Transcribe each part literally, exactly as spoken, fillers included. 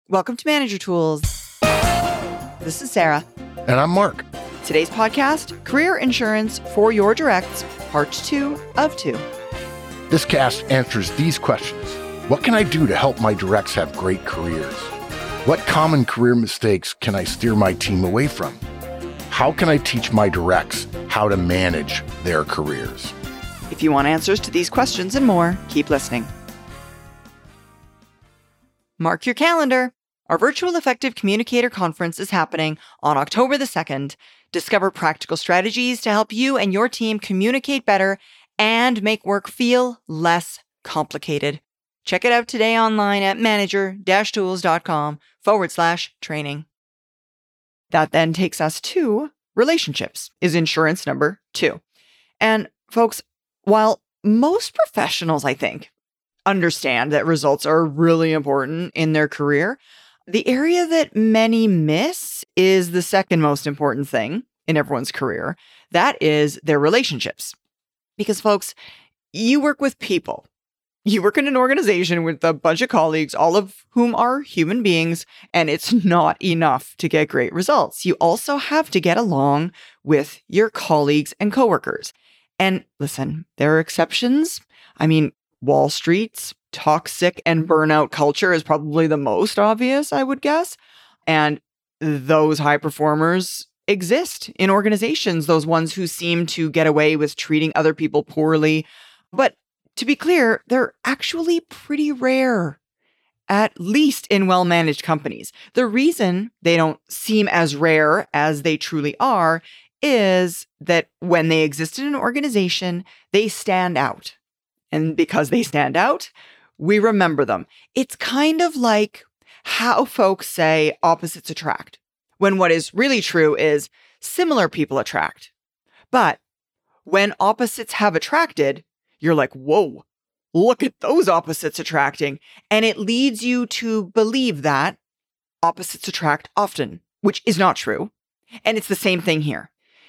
Welcome to Manager Tools. This is Sarah. And I'm Mark. Today's podcast, Career Insurance for Your Directs, Part two of two. This cast answers these questions. What can I do to help my directs have great careers? What common career mistakes can I steer my team away from? How can I teach my directs how to manage their careers? If you want answers to these questions and more, keep listening. Mark your calendar. Our Virtual Effective Communicator Conference is happening on October the second. Discover practical strategies to help you and your team communicate better and make work feel less complicated. Check it out today online at manager-tools.com forward slash training. That then takes us to relationships, is insurance number two. And folks, while most professionals, I think, understand that results are really important in their career, the area that many miss is the second most important thing in everyone's career. That is their relationships. Because folks, you work with people. You work in an organization with a bunch of colleagues, all of whom are human beings, and it's not enough to get great results. You also have to get along with your colleagues and coworkers. And listen, there are exceptions. I mean, Wall Street's toxic and burnout culture is probably the most obvious, I would guess. And those high performers exist in organizations, those ones who seem to get away with treating other people poorly. But to be clear, they're actually pretty rare, at least in well-managed companies. The reason they don't seem as rare as they truly are is that when they exist in an organization, they stand out. And because they stand out, we remember them. It's kind of like how folks say opposites attract, when what is really true is similar people attract. But when opposites have attracted, you're like, whoa, look at those opposites attracting. And it leads you to believe that opposites attract often, which is not true. And it's the same thing here.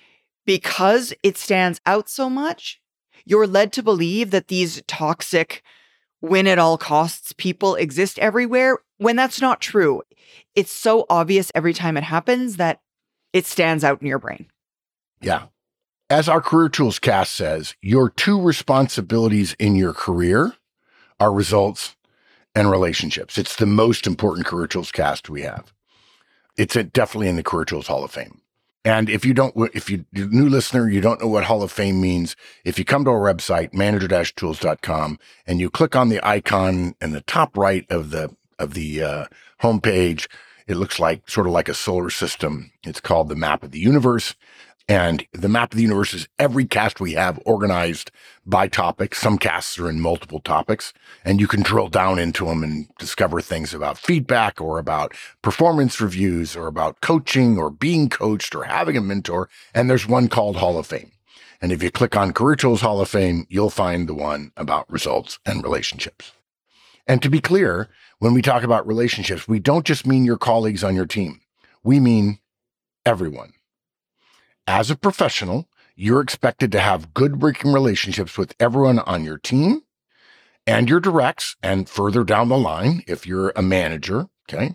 Because it stands out so much, you're led to believe that these toxic, win-at-all-costs people exist everywhere, when that's not true. It's so obvious every time it happens that it stands out in your brain. Yeah. As our Career Tools cast says, your two responsibilities in your career are results and relationships. It's the most important Career Tools cast we have. It's definitely in the Career Tools Hall of Fame. And if you don't, if you're a new listener, you don't know what Hall of Fame means, if you come to our website, manager dash tools dot com, and you click on the icon in the top right of the of the uh, homepage, it looks like sort of like a solar system. It's called the Map of the Universe. And the Map of the Universe is every cast we have organized by topic. Some casts are in multiple topics, and you can drill down into them and discover things about feedback or about performance reviews or about coaching or being coached or having a mentor. And there's one called Hall of Fame. And if you click on Career Tools Hall of Fame, you'll find the one about results and relationships. And to be clear, when we talk about relationships, we don't just mean your colleagues on your team. We mean everyone. As a professional, you're expected to have good working relationships with everyone on your team and your directs, and further down the line, if you're a manager, okay,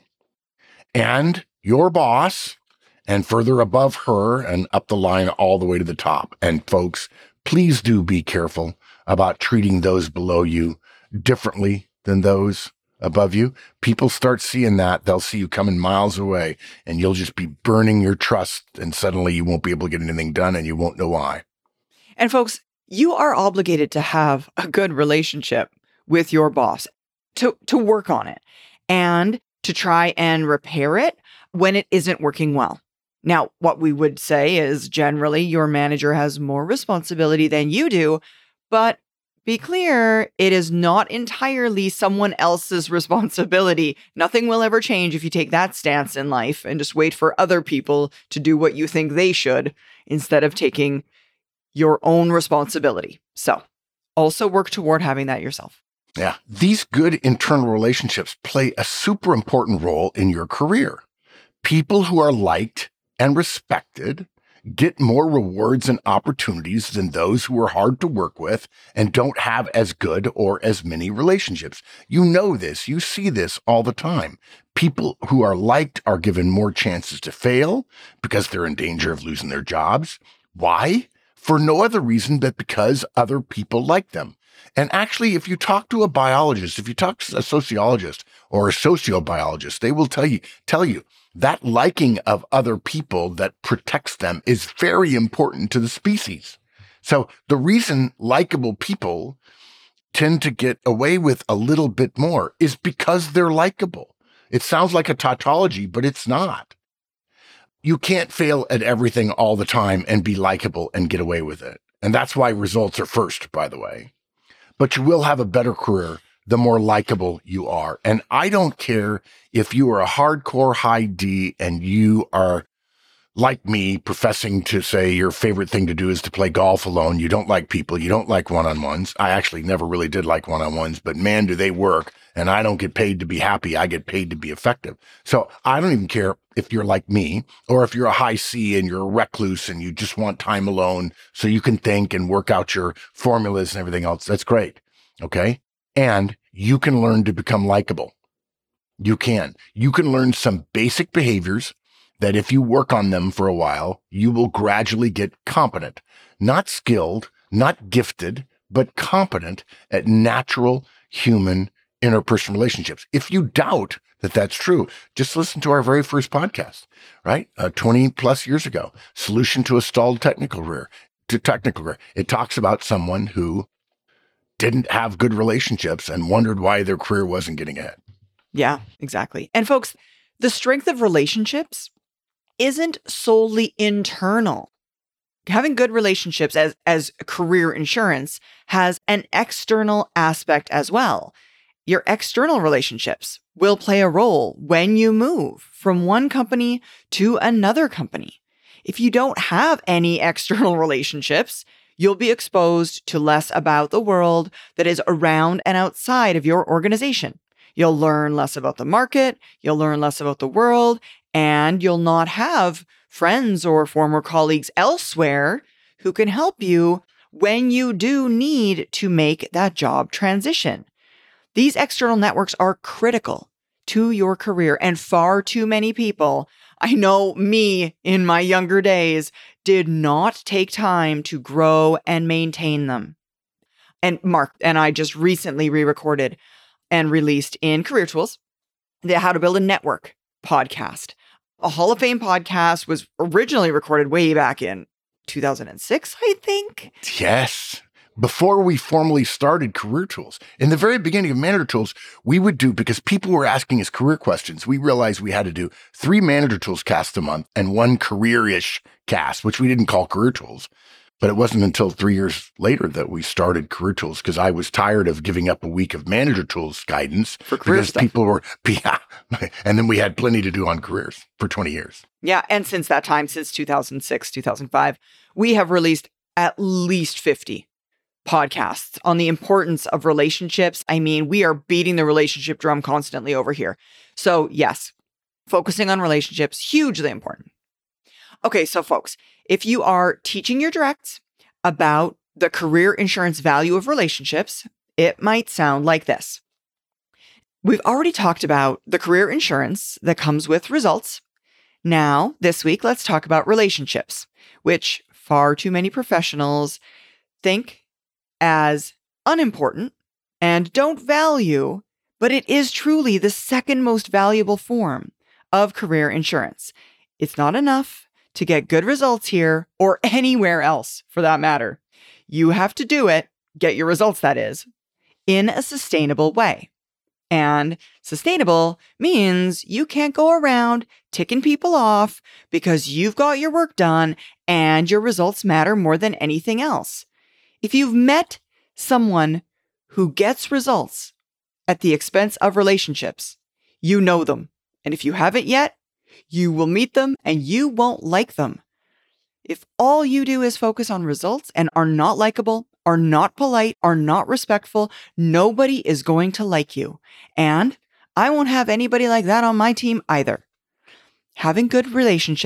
and your boss, and further above her and up the line all the way to the top. And folks, please do be careful about treating those below you differently than those above you. People start seeing that, they'll see you coming miles away, and you'll just be burning your trust, and suddenly you won't be able to get anything done, and you won't know why. And folks, you are obligated to have a good relationship with your boss, to, to work on it, and to try and repair it when it isn't working well. Now, what we would say is generally your manager has more responsibility than you do, but be clear, it is not entirely someone else's responsibility. Nothing will ever change if you take that stance in life and just wait for other people to do what you think they should instead of taking your own responsibility. So also work toward having that yourself. Yeah. These good internal relationships play a super important role in your career. People who are liked and respected get more rewards and opportunities than those who are hard to work with and don't have as good or as many relationships. You know this. You see this all the time. People who are liked are given more chances to fail because they're in danger of losing their jobs. Why? For no other reason but because other people like them. And actually, if you talk to a biologist, if you talk to a sociologist or a sociobiologist, they will tell you, tell you that liking of other people that protects them is very important to the species. So the reason likable people tend to get away with a little bit more is because they're likable. It sounds like a tautology, but it's not. You can't fail at everything all the time and be likable and get away with it. And that's why results are first, by the way. But you will have a better career the more likable you are. And I don't care if you are a hardcore high D and you are like me, professing to say your favorite thing to do is to play golf alone. You don't like people. You don't like one-on-ones. I actually never really did like one-on-ones, but man, do they work. And I don't get paid to be happy. I get paid to be effective. So I don't even care if you're like me or if you're a high C and you're a recluse and you just want time alone so you can think and work out your formulas and everything else. That's great. Okay. And you can learn to become likable. You can. You can learn some basic behaviors that if you work on them for a while, you will gradually get competent, not skilled, not gifted, but competent at natural human interpersonal relationships. If you doubt that that's true, just listen to our very first podcast, right? Uh, twenty plus years ago, Solution to a Stalled Technical Career, to Technical Career. It talks about someone who didn't have good relationships and wondered why their career wasn't getting ahead. Yeah, exactly. And folks, the strength of relationships isn't solely internal. Having good relationships as, as career insurance has an external aspect as well. Your external relationships will play a role when you move from one company to another company. If you don't have any external relationships, you'll be exposed to less about the world that is around and outside of your organization. You'll learn less about the market, you'll learn less about the world, and you'll not have friends or former colleagues elsewhere who can help you when you do need to make that job transition. These external networks are critical to your career, and far too many people, I know me in my younger days, did not take time to grow and maintain them. And Mark and I just recently re-recorded and released in Career Tools the How to Build a Network podcast. A Hall of Fame podcast was originally recorded way back in two thousand six, I think. Yes. Before we formally started Career Tools. In the very beginning of Manager Tools, we would do, because people were asking us career questions, we realized we had to do three Manager Tools casts a month and one career-ish cast, which we didn't call Career Tools. But it wasn't until three years later that we started Career Tools, because I was tired of giving up a week of Manager Tools guidance for career because stuff. people were, yeah, and then we had plenty to do on careers for twenty years. Yeah. And since that time, since two thousand six, two thousand five, we have released at least fifty podcasts on the importance of relationships. I mean, we are beating the relationship drum constantly over here. So yes, focusing on relationships, hugely important. Okay, so folks, if you are teaching your directs about the career insurance value of relationships, it might sound like this. We've already talked about the career insurance that comes with results. Now, this week, let's talk about relationships, which far too many professionals think as unimportant and don't value, but it is truly the second most valuable form of career insurance. It's not enough to get good results here or anywhere else for that matter. You have to do it, get your results that is, in a sustainable way. And sustainable means you can't go around ticking people off because you've got your work done and your results matter more than anything else. If you've met someone who gets results at the expense of relationships, you know them. And if you haven't yet, you will meet them and you won't like them. If all you do is focus on results and are not likable, are not polite, are not respectful, nobody is going to like you. And I won't have anybody like that on my team either. Having good relationships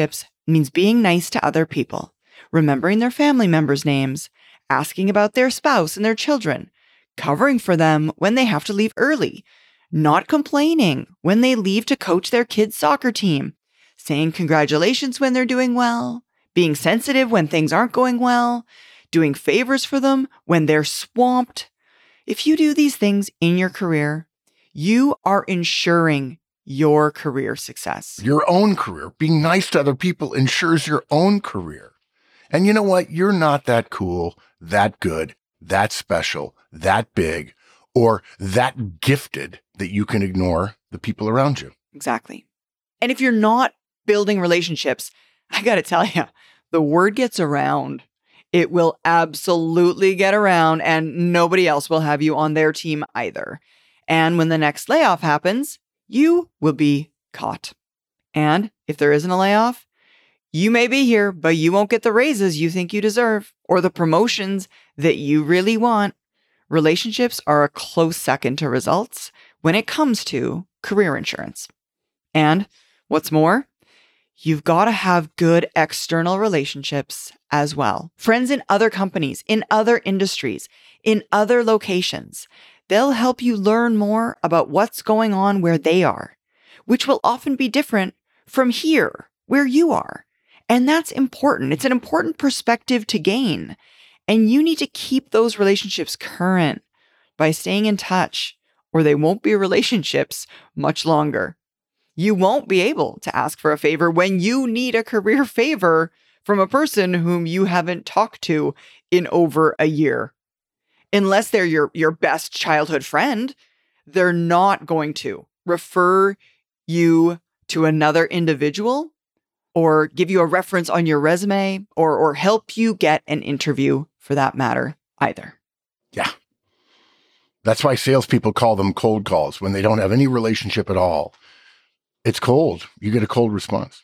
It means being nice to other people, remembering their family members' names, asking about their spouse and their children, covering for them when they have to leave early, not complaining when they leave to coach their kids' soccer team, saying congratulations when they're doing well, being sensitive when things aren't going well, doing favors for them when they're swamped. If you do these things in your career, you are ensuring your career success. Your own career. Being nice to other people ensures your own career. And you know what? You're not that cool, that good, that special, that big, or that gifted that you can ignore the people around you. Exactly. And if you're not building relationships, I got to tell you, the word gets around. It will absolutely get around, and nobody else will have you on their team either. And when the next layoff happens, you will be caught. And if there isn't a layoff, you may be here, but you won't get the raises you think you deserve or the promotions that you really want. Relationships are a close second to results when it comes to career insurance. And what's more, you've got to have good external relationships as well. Friends in other companies, in other industries, in other locations. They'll help you learn more about what's going on where they are, which will often be different from here, where you are. And that's important. It's an important perspective to gain. And you need to keep those relationships current by staying in touch, or they won't be relationships much longer. You won't be able to ask for a favor when you need a career favor from a person whom you haven't talked to in over a year. Unless they're your, your best childhood friend, they're not going to refer you to another individual or give you a reference on your resume or, or help you get an interview for that matter either. Yeah. That's why salespeople call them cold calls when they don't have any relationship at all. It's cold. You get a cold response.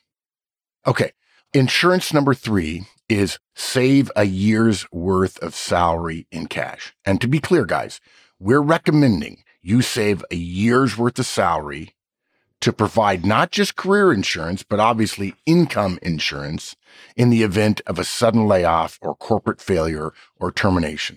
Okay. Insurance number three is save a year's worth of salary in cash. And to be clear, guys, we're recommending you save a year's worth of salary to provide not just career insurance, but obviously income insurance in the event of a sudden layoff or corporate failure or termination.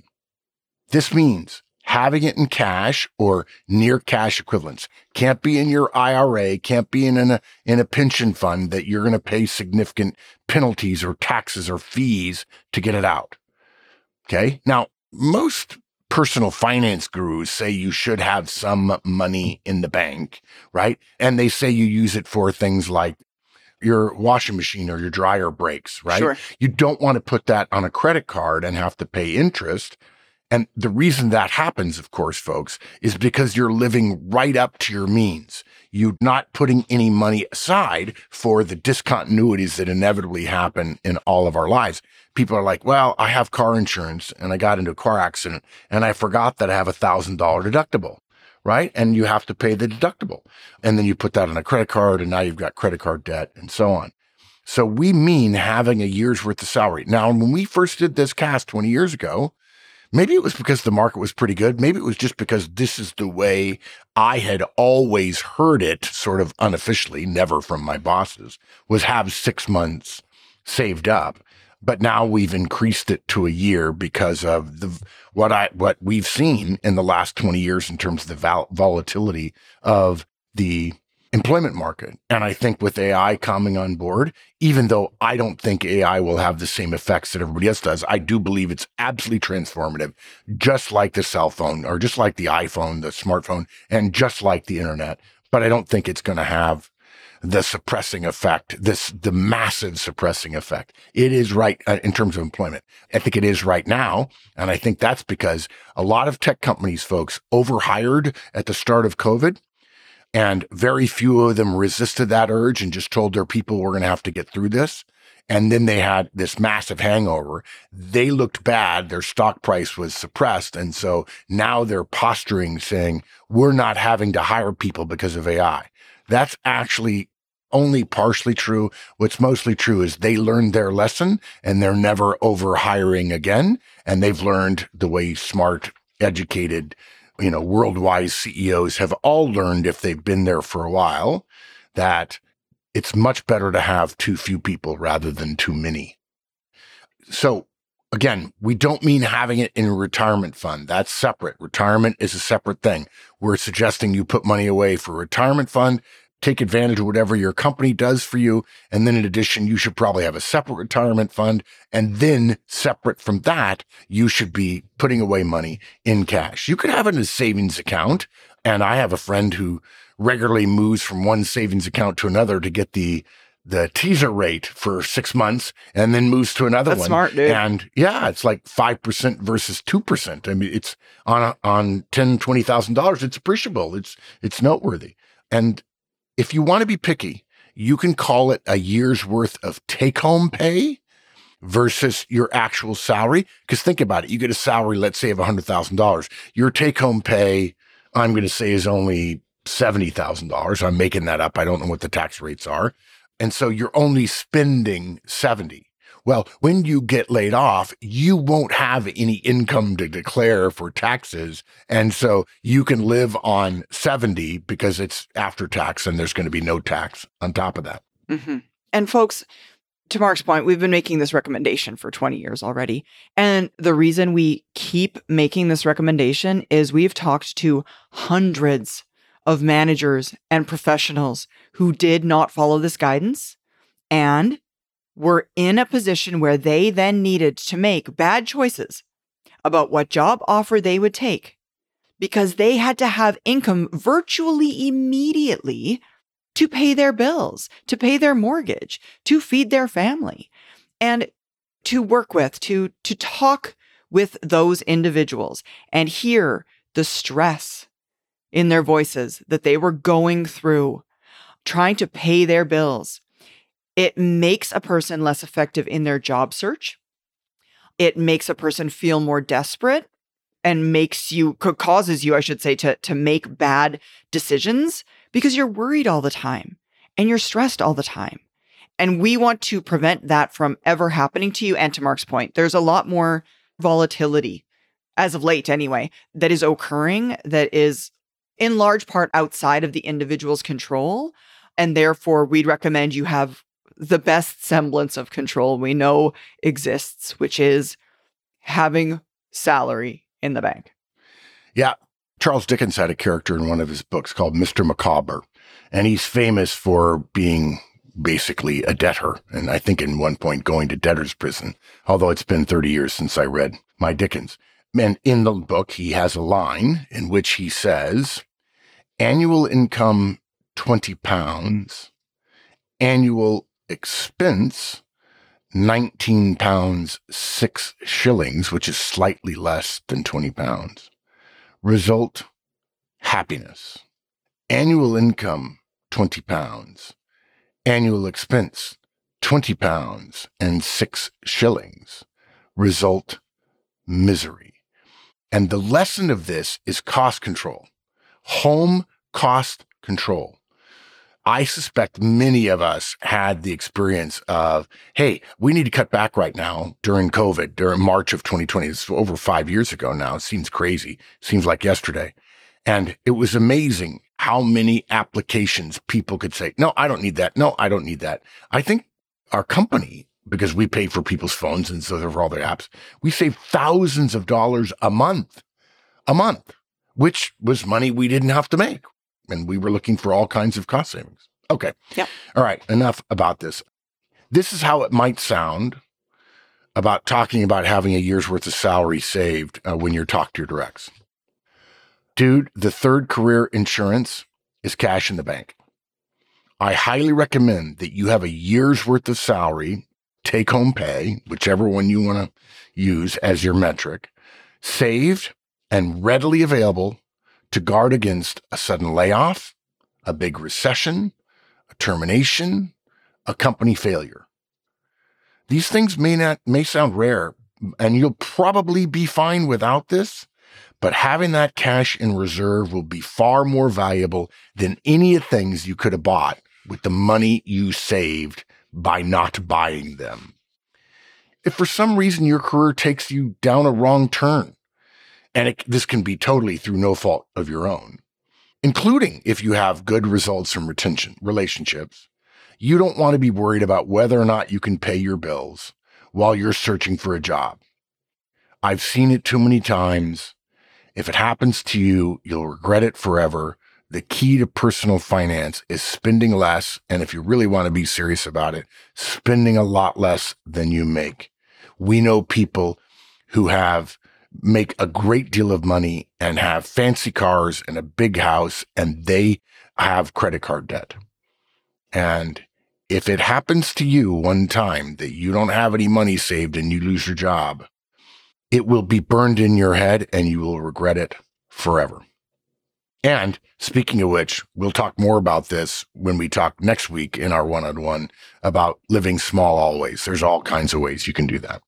This means having it in cash or near cash equivalents. Can't be in your I R A, can't be in a, in a pension fund that you're going to pay significant penalties or taxes or fees to get it out. Okay. Now, most personal finance gurus say you should have some money in the bank, right? And they say you use it for things like your washing machine or your dryer breaks, right? Sure. You don't want to put that on a credit card and have to pay interest. And the reason that happens, of course, folks, is because you're living right up to your means. You're not putting any money aside for the discontinuities that inevitably happen in all of our lives. People are like, well, I have car insurance and I got into a car accident and I forgot that I have a one thousand dollars deductible, right? And you have to pay the deductible. And then you put that on a credit card and now you've got credit card debt and so on. So we mean having a year's worth of salary. Now, when we first did this cast twenty years ago, maybe it was because the market was pretty good. Maybe it was just because this is the way I had always heard it, sort of unofficially, never from my bosses, was have six months saved up. But now we've increased it to a year because of the what I what we've seen in the last twenty years in terms of the vol- volatility of the employment market. And I think with A I coming on board, even though I don't think A I will have the same effects that everybody else does, I do believe it's absolutely transformative, just like the cell phone or just like the iPhone, the smartphone, and just like the internet. But I don't think it's going to have the suppressing effect, this, the massive suppressing effect. It is right uh, in terms of employment. I think it is right now. And I think that's because a lot of tech companies, folks, overhired at the start of COVID. And very few of them resisted that urge and just told their people, we're going to have to get through this. And then they had this massive hangover. They looked bad. Their stock price was suppressed. And so now they're posturing saying, we're not having to hire people because of A I. That's actually only partially true. What's mostly true is they learned their lesson and they're never over hiring again. And they've learned the way smart, educated, you know, worldwide C E Os have all learned, if they've been there for a while, that it's much better to have too few people rather than too many. So again, we don't mean having it in a retirement fund. That's separate. Retirement is a separate thing. We're suggesting you put money away for a retirement fund, take advantage of whatever your company does for you. And then in addition, you should probably have a separate retirement fund. And then separate from that, you should be putting away money in cash. You could have it in a savings account. And I have a friend who regularly moves from one savings account to another to get the the teaser rate for six months and then moves to another That's one. smart, dude. And yeah, it's like five percent versus two percent. I mean, it's on, a, on ten thousand dollars, twenty thousand dollars. It's appreciable. It's, it's noteworthy. And if you want to be picky, you can call it a year's worth of take home pay versus your actual salary. Because think about it. You get a salary, let's say of one hundred thousand dollars. Your take home pay, I'm going to say, is only seventy thousand dollars. I'm making that up. I don't know what the tax rates are. And so you're only spending seventy. Well, when you get laid off, you won't have any income to declare for taxes. And so you can live on seventy because it's after tax and there's going to be no tax on top of that. Mm-hmm. And folks, to Mark's point, we've been making this recommendation for twenty years already. And the reason we keep making this recommendation is we've talked to hundreds of managers and professionals who did not follow this guidance and were in a position where they then needed to make bad choices about what job offer they would take because they had to have income virtually immediately to pay their bills, to pay their mortgage, to feed their family, and to work with, to, to talk with those individuals and hear the stress in their voices that they were going through trying to pay their bills. It makes a person less effective in their job search. It makes a person feel more desperate and makes you, causes you, I should say, to, to make bad decisions because you're worried all the time and you're stressed all the time. And we want to prevent that from ever happening to you. And to Mark's point, there's a lot more volatility, as of late anyway, that is occurring that is in large part outside of the individual's control. And therefore, we'd recommend you have the best semblance of control we know exists, which is having salary in the bank. Yeah. Charles Dickens had a character in one of his books called Mister Micawber, and he's famous for being basically a debtor. And I think in one point going to debtor's prison, although it's been thirty years since I read my Dickens. And in the book, he has a line in which he says, annual income, twenty pounds, annual expense, nineteen pounds, six shillings, which is slightly less than twenty pounds. Result, happiness. Annual income, twenty pounds. Annual expense, twenty pounds and six shillings. Result, misery. And the lesson of this is cost control, home cost control. I suspect many of us had the experience of, hey, we need to cut back right now during COVID, during March of twenty twenty. It's over five years ago now. It seems crazy. Seems like yesterday. And it was amazing how many applications people could say, no, I don't need that. No, I don't need that. I think our company, because we pay for people's phones and so for all their apps, we save thousands of dollars a month, a month, which was money we didn't have to make. And we were looking for all kinds of cost savings. Okay. Yep. All right. Enough about this. This is how it might sound about talking about having a year's worth of salary saved uh, when you're talking to your directs. Dude, the third career insurance is cash in the bank. I highly recommend that you have a year's worth of salary, take home pay, whichever one you want to use as your metric, saved and readily available to guard against a sudden layoff, a big recession, a termination, a company failure. These things may not, may sound rare, and you'll probably be fine without this, but having that cash in reserve will be far more valuable than any of the things you could have bought with the money you saved by not buying them. If for some reason your career takes you down a wrong turn, and it, this can be totally through no fault of your own, including if you have good results from retention, relationships, You don't want to be worried about whether or not you can pay your bills while you're searching for a job. I've seen it too many times. If it happens to you, you'll regret it forever. The key to personal finance is spending less, and if you really want to be serious about it, spending a lot less than you make. We know people who have make a great deal of money and have fancy cars and a big house, and they have credit card debt. And if it happens to you one time that you don't have any money saved and you lose your job, it will be burned in your head and you will regret it forever. And speaking of which, we'll talk more about this when we talk next week in our one-on-one about living small always. There's all kinds of ways you can do that.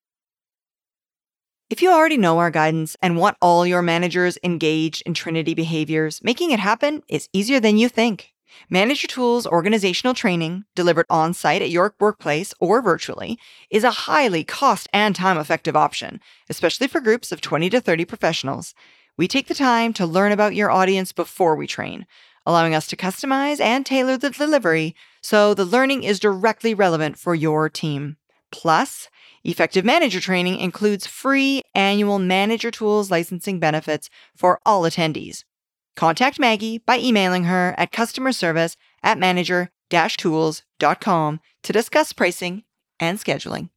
If you already know our guidance and want all your managers engaged in Trinity behaviors, making it happen is easier than you think. Manager Tools organizational training, delivered on-site at your workplace or virtually, is a highly cost and time-effective option, especially for groups of twenty to thirty professionals. We take the time to learn about your audience before we train, allowing us to customize and tailor the delivery so the learning is directly relevant for your team. Plus, Effective Manager Training includes free annual Manager Tools licensing benefits for all attendees. Contact Maggie by emailing her at customer service at manager dash tools dot com to discuss pricing and scheduling.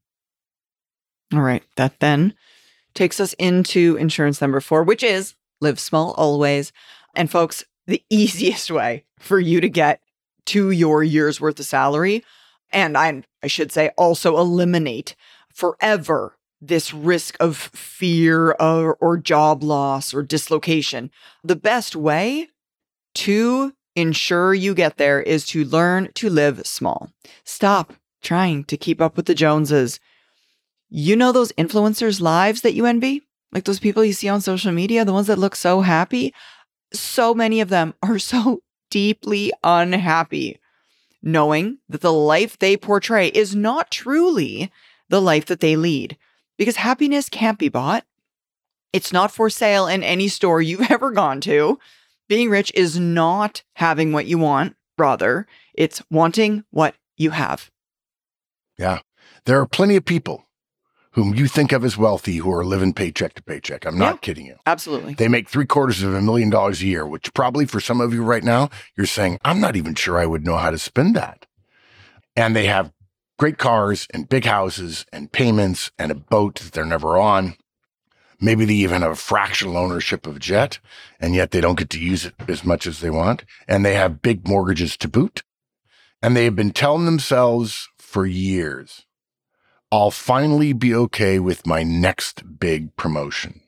All right, that then takes us into insurance number four, which is live small always. And folks, the easiest way for you to get to your year's worth of salary, and I, I should say also eliminate forever this risk of fear or, or job loss or dislocation. The best way to ensure you get there is to learn to live small. Stop trying to keep up with the Joneses. You know those influencers' lives that you envy? Like those people you see on social media, the ones that look so happy? So many of them are so deeply unhappy, knowing that the life they portray is not truly the life that they lead. Because happiness can't be bought. It's not for sale in any store you've ever gone to. Being rich is not having what you want. Rather, it's wanting what you have. Yeah. There are plenty of people whom you think of as wealthy who are living paycheck to paycheck. I'm not yeah, kidding you. Absolutely. They make three quarters of a million dollars a year, which probably for some of you right now, you're saying, I'm not even sure I would know how to spend that. And they have great cars and big houses and payments and a boat that they're never on. Maybe they even have a fractional ownership of a jet, and yet they don't get to use it as much as they want. And they have big mortgages to boot. And they have been telling themselves for years, I'll finally be okay with my next big promotion.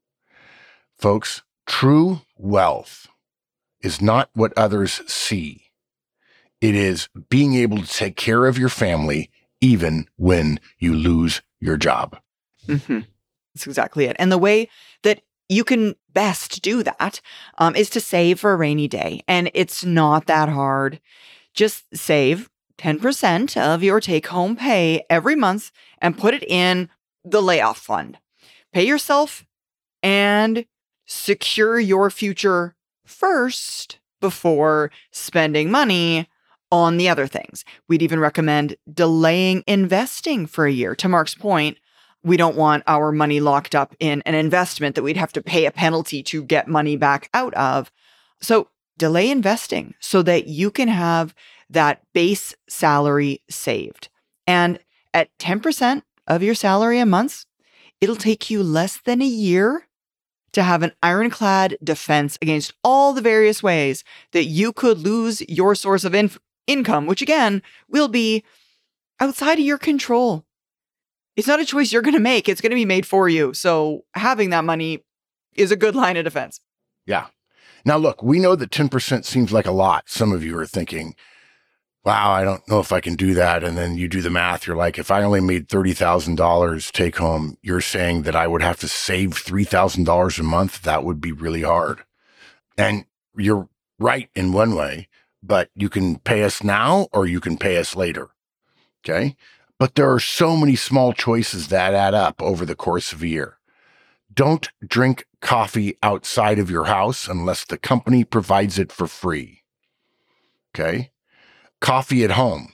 Folks, true wealth is not what others see. It is being able to take care of your family even when you lose your job. Mm-hmm. That's exactly it. And the way that you can best do that um, is to save for a rainy day. And it's not that hard. Just save ten percent of your take-home pay every month and put it in the layoff fund. Pay yourself and secure your future first before spending money on the other things. We'd even recommend delaying investing for a year. To Mark's point, we don't want our money locked up in an investment that we'd have to pay a penalty to get money back out of. So delay investing so that you can have that base salary saved. And at ten percent of your salary a month, it'll take you less than a year to have an ironclad defense against all the various ways that you could lose your source of in- income, which again will be outside of your control. It's not a choice you're going to make. It's going to be made for you. So having that money is a good line of defense. Yeah. Now, look, we know that ten percent seems like a lot. Some of you are thinking, wow, I don't know if I can do that. And then you do the math. You're like, if I only made thirty thousand dollars take home, you're saying that I would have to save three thousand dollars a month. That would be really hard. And you're right in one way, but you can pay us now or you can pay us later. Okay. But there are so many small choices that add up over the course of a year. Don't drink coffee outside of your house unless the company provides it for free. Okay. Coffee at home.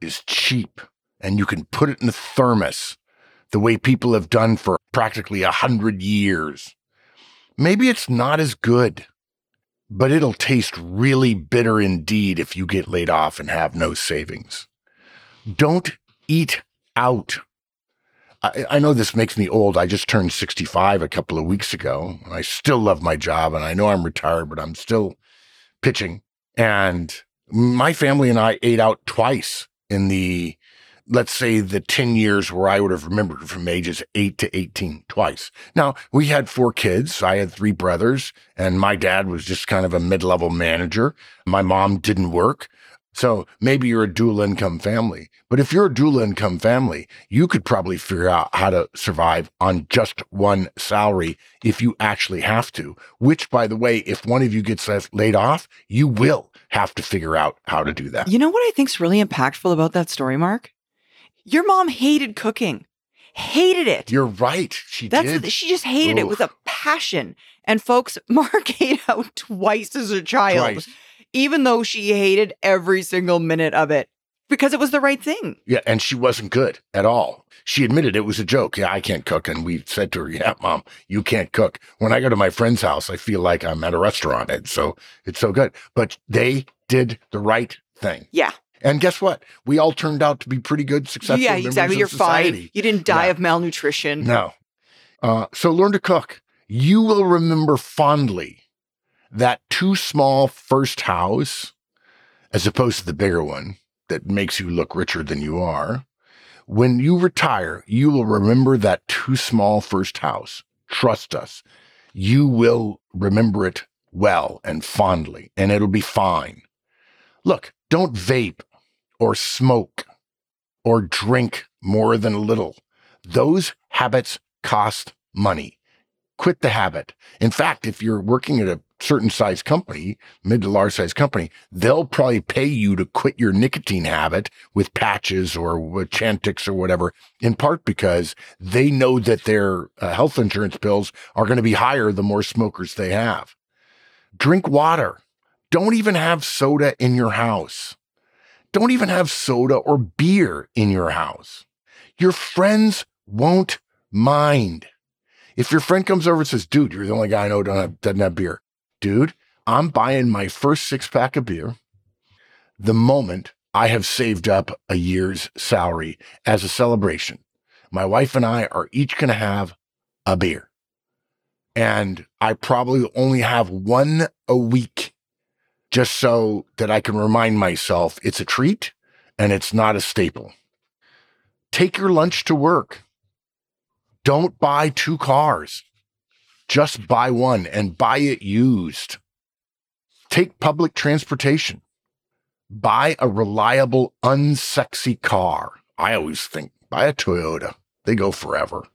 is cheap and you can put it in a thermos the way people have done for practically a hundred years. Maybe it's not as good, but it'll taste really bitter indeed if you get laid off and have no savings. Don't eat out. I, I know this makes me old. I just turned sixty-five a couple of weeks ago. And I still love my job, and I know I'm retired, but I'm still pitching. And my family and I ate out twice in the, let's say, the ten years where I would have remembered from ages eight to eighteen, twice. Now, we had four kids. I had three brothers, and my dad was just kind of a mid-level manager. My mom didn't work. So maybe you're a dual income family. But if you're a dual income family, you could probably figure out how to survive on just one salary if you actually have to, which, by the way, if one of you gets laid off, you will have to figure out how to do that. You know what I think's really impactful about that story, Mark? Your mom hated cooking, hated it. You're right. She That's did. What, she just hated Oof. it with a passion. And folks, Mark ate out twice as a child, Twice. Even though she hated every single minute of it because it was the right thing. Yeah, and she wasn't good at all. She admitted it was a joke. Yeah, I can't cook. And we said to her, yeah, Mom, you can't cook. When I go to my friend's house, I feel like I'm at a restaurant. And so it's so good. But they did the right thing. Yeah. And guess what? We all turned out to be pretty good, successful yeah, members exactly. of You're society. fine. You didn't die yeah. of malnutrition. No. Uh, so learn to cook. You will remember fondly that too small first house, as opposed to the bigger one that makes you look richer than you are. When you retire, you will remember that too small first house. Trust us. You will remember it well and fondly, and it'll be fine. Look, don't vape or smoke or drink more than a little. Those habits cost money. Quit the habit. In fact, if you're working at a certain size company, mid to large size company, they'll probably pay you to quit your nicotine habit with patches or with Chantix or whatever, in part because they know that their uh, health insurance bills are going to be higher the more smokers they have. Drink water. Don't even have soda in your house. Don't even have soda or beer in your house. Your friends won't mind. If your friend comes over and says, dude, you're the only guy I know who don't have, doesn't have beer. Dude, I'm buying my first six pack of beer the moment I have saved up a year's salary as a celebration. My wife and I are each going to have a beer. And I probably only have one a week just so that I can remind myself it's a treat and it's not a staple. Take your lunch to work. Don't buy two cars. Just buy one and buy it used. Take public transportation. Buy a reliable, unsexy car. I always think, buy a Toyota. They go forever.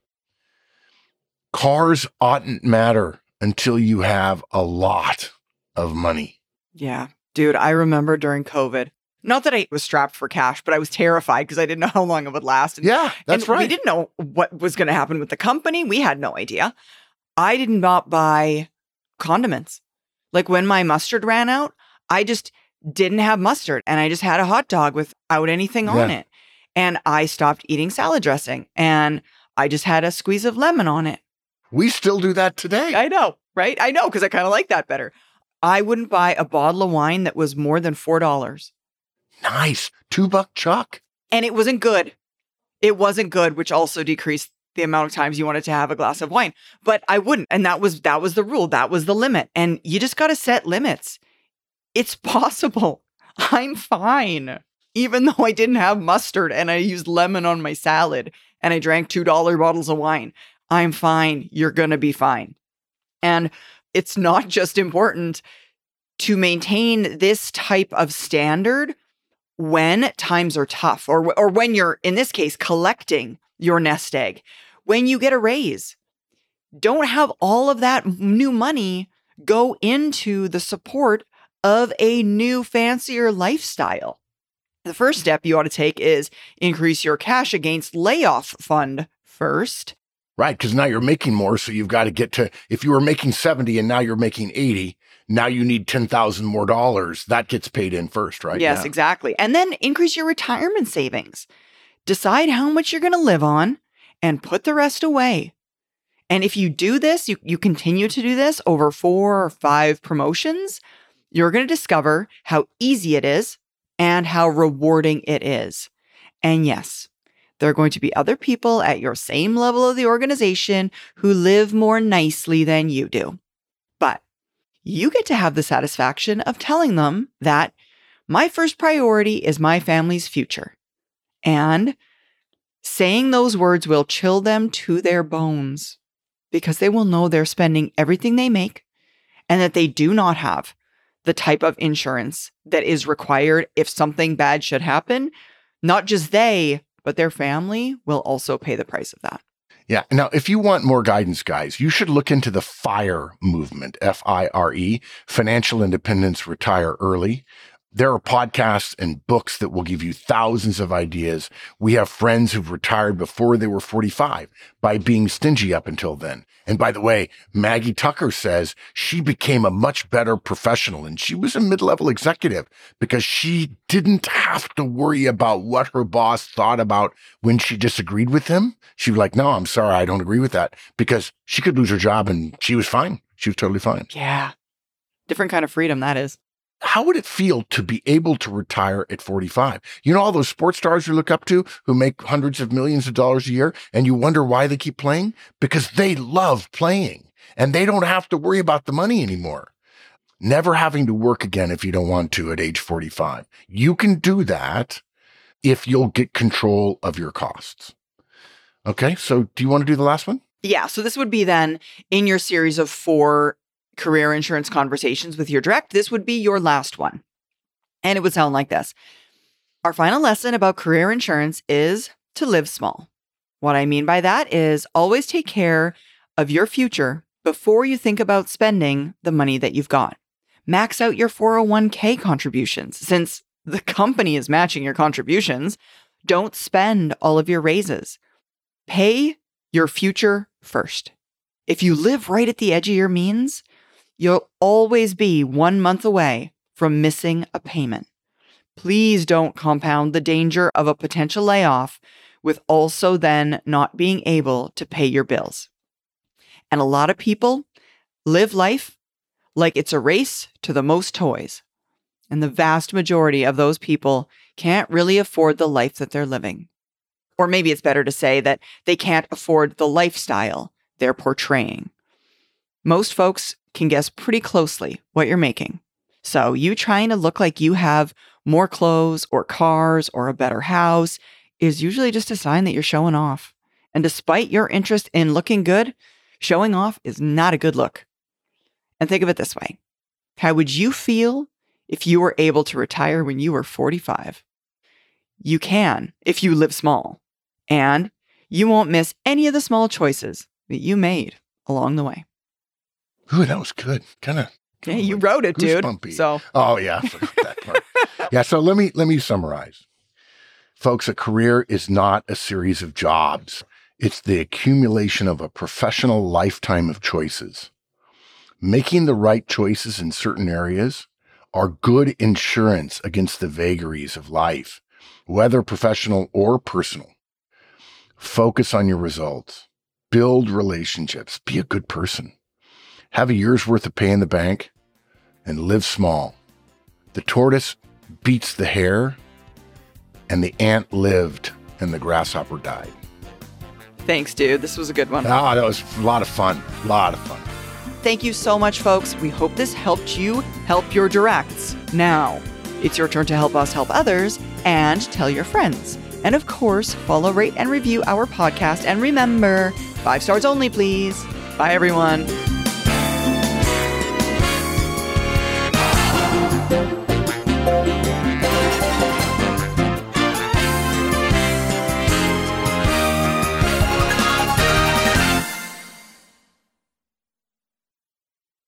Cars oughtn't matter until you have a lot of money. Yeah. Dude, I remember during COVID, not that I was strapped for cash, but I was terrified because I didn't know how long it would last. And, yeah, that's and right. We didn't know what was going to happen with the company. We had no idea. I did not buy condiments. Like when my mustard ran out, I just didn't have mustard and I just had a hot dog without anything yeah. on it. And I stopped eating salad dressing and I just had a squeeze of lemon on it. We still do that today. I know, right? I know, because I kind of like that better. I wouldn't buy a bottle of wine that was more than four dollars. Nice. Two buck chuck. And it wasn't good. It wasn't good, which also decreased the amount of times you wanted to have a glass of wine. But I wouldn't. And that was that was the rule. That was the limit. And you just got to set limits. It's possible. I'm fine. Even though I didn't have mustard and I used lemon on my salad and I drank two dollar bottles of wine, I'm fine. You're going to be fine. And it's not just important to maintain this type of standard when times are tough or, or when you're, in this case, collecting your nest egg. When you get a raise, don't have all of that new money go into the support of a new, fancier lifestyle. The first step you ought to take is increase your cash against layoff fund first. Right, because now you're making more, so you've got to get to, if you were making seventy and now you're making eighty, now you need ten thousand more dollars. That gets paid in first, right? Yes, yeah. exactly. And then increase your retirement savings. Decide how much you're going to live on and put the rest away. And if you do this, you, you continue to do this over four or five promotions, you're going to discover how easy it is and how rewarding it is. And yes, there are going to be other people at your same level of the organization who live more nicely than you do. But you get to have the satisfaction of telling them that my first priority is my family's future. And saying those words will chill them to their bones because they will know they're spending everything they make and that they do not have the type of insurance that is required if something bad should happen. Not just they, but their family will also pay the price of that. Yeah. Now, if you want more guidance, guys, you should look into the FIRE movement, F I R E, Financial Independence Retire Early. There are podcasts and books that will give you thousands of ideas. We have friends who've retired before they were forty-five by being stingy up until then. And by the way, Maggie Tucker says she became a much better professional and she was a mid-level executive because she didn't have to worry about what her boss thought about when she disagreed with him. She was like, no, I'm sorry, I don't agree with that, because she could lose her job and she was fine. She was totally fine. Yeah. Different kind of freedom, that is. How would it feel to be able to retire at forty-five? You know all those sports stars you look up to who make hundreds of millions of dollars a year and you wonder why they keep playing? Because they love playing and they don't have to worry about the money anymore. Never having to work again if you don't want to at age forty-five. You can do that if you'll get control of your costs. Okay, so do you want to do the last one? Yeah, so this would be then in your series of four career insurance conversations with your direct, this would be your last one. And it would sound like this. Our final lesson about career insurance is to live small. What I mean by that is always take care of your future before you think about spending the money that you've got. Max out your four oh one k contributions. Since the company is matching your contributions, don't spend all of your raises. Pay your future first. If you live right at the edge of your means, you'll always be one month away from missing a payment. Please don't compound the danger of a potential layoff with also then not being able to pay your bills. And a lot of people live life like it's a race to the most toys. And the vast majority of those people can't really afford the life that they're living. Or maybe it's better to say that they can't afford the lifestyle they're portraying. Most folks can guess pretty closely what you're making. So you trying to look like you have more clothes or cars or a better house is usually just a sign that you're showing off. And despite your interest in looking good, showing off is not a good look. And think of it this way. How would you feel if you were able to retire when you were forty-five? You can if you live small. And you won't miss any of the small choices that you made along the way. Ooh, that was good. Kind of. Yeah, you wrote it, dude. So. Oh yeah, I forgot that part. Yeah. So let me let me summarize, folks. A career is not a series of jobs. It's the accumulation of a professional lifetime of choices. Making the right choices in certain areas are good insurance against the vagaries of life, whether professional or personal. Focus on your results. Build relationships. Be a good person. Have a year's worth of pay in the bank and live small. The tortoise beats the hare and the ant lived and the grasshopper died. Thanks, dude. This was a good one. Ah, that was a lot of fun. A lot of fun. Thank you so much, folks. We hope this helped you help your directs. Now, it's your turn to help us help others and tell your friends. And of course, follow, rate, and review our podcast. And remember, five stars only, please. Bye, everyone.